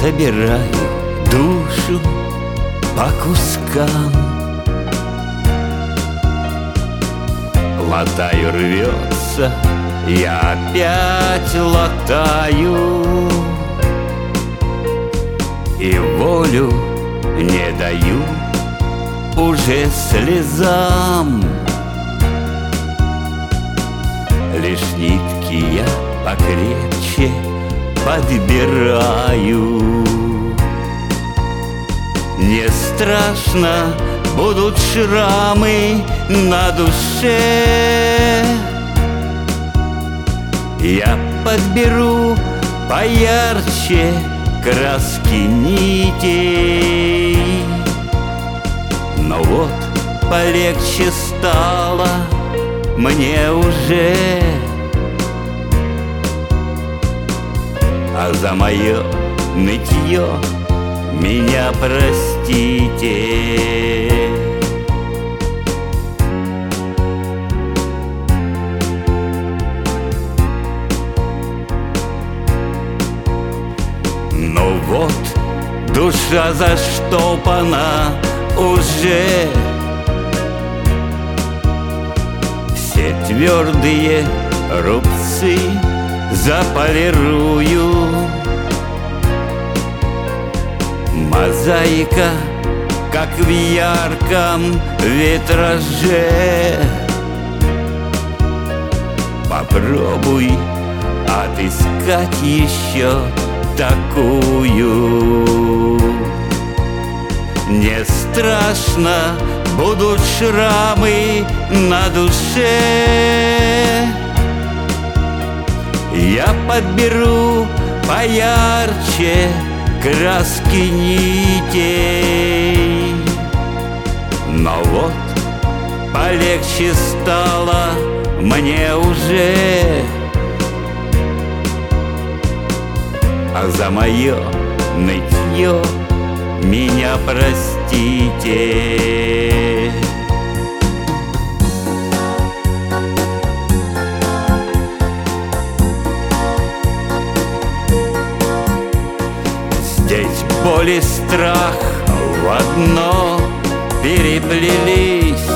собираю душу по кускам, латаю, рвется, я опять латаю, и волю не даю уже слезам. Лишь нитки я покрепче подбираю. Не страшно, будут шрамы на душе. Я подберу поярче краски нитей. Но вот полегче стало мне уже, а за мое нытье меня простите. Ну вот, душа заштопана уже, все твердые рубцы заполирую. Мозаика, как в ярком витраже. Попробуй отыскать еще такую. Не страшно, будут шрамы на душе. Я подберу поярче краски нитей. Но вот полегче стало мне уже, а за мое нытье меня простите. Здесь боль и страх в одно переплелись,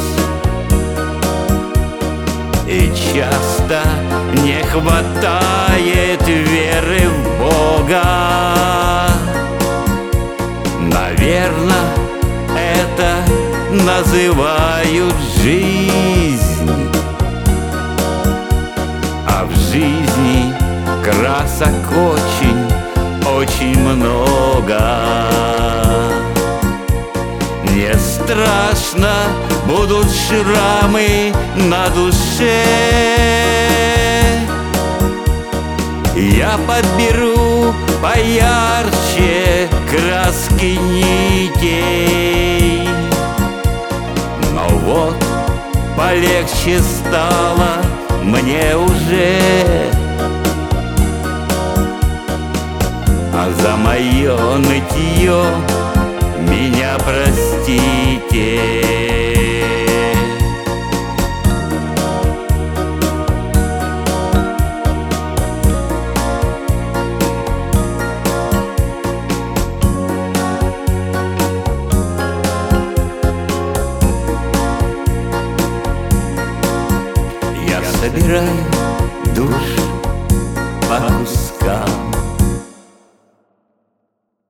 и часто не хватает веры в Бога. Наверно, это называют жизнь, а в жизни красок очень много. Не страшно, будут шрамы на душе. Я подберу поярче краски нитей. Но вот полегче стало мне уже, а за мое нытье меня простите. Я собираю душу